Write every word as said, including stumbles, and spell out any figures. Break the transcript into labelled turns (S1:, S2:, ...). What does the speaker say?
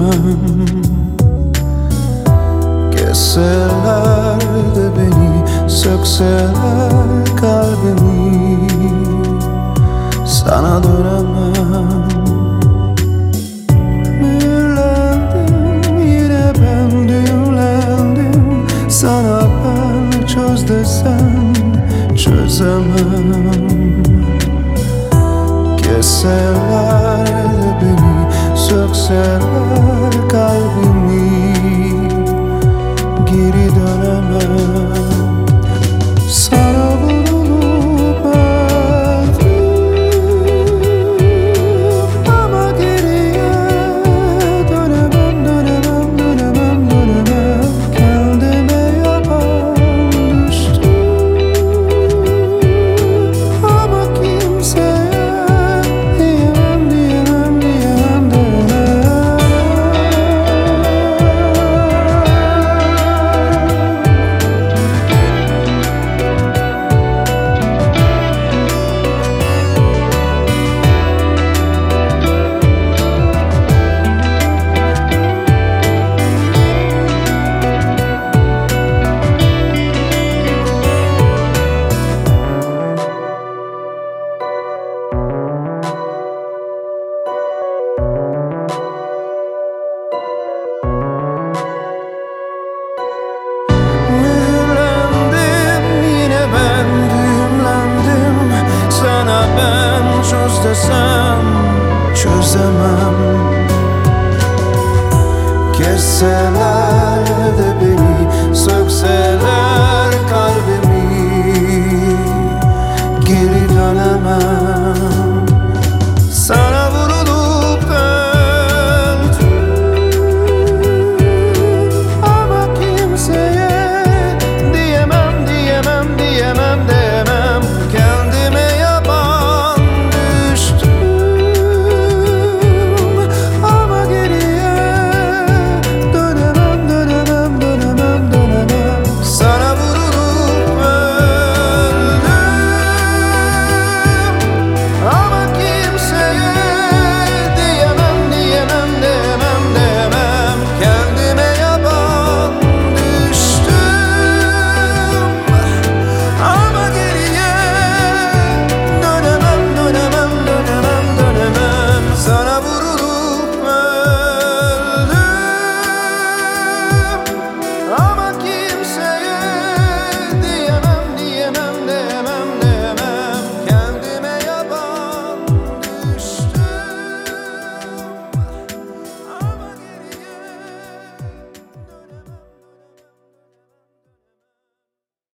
S1: çözemem. Kesseler de beni, sökseler kalbimi, sana dönemem. Mühürlendim, yine ben düğümlendim. Sana ben çöz desem çözemem. Kesseler de beni, sökseler kalbimi, geri dönemem. Sana vurulup öldüm ama geriye dönemem, dönemem, dönemem, dönemem. Kendime yaban düştüm ama kimseye diyemem, diyemem, diyemem, dönemem. Ben çöz desem çözemem. Kesseler de beni, sökseler kalbimi, geri dönemem.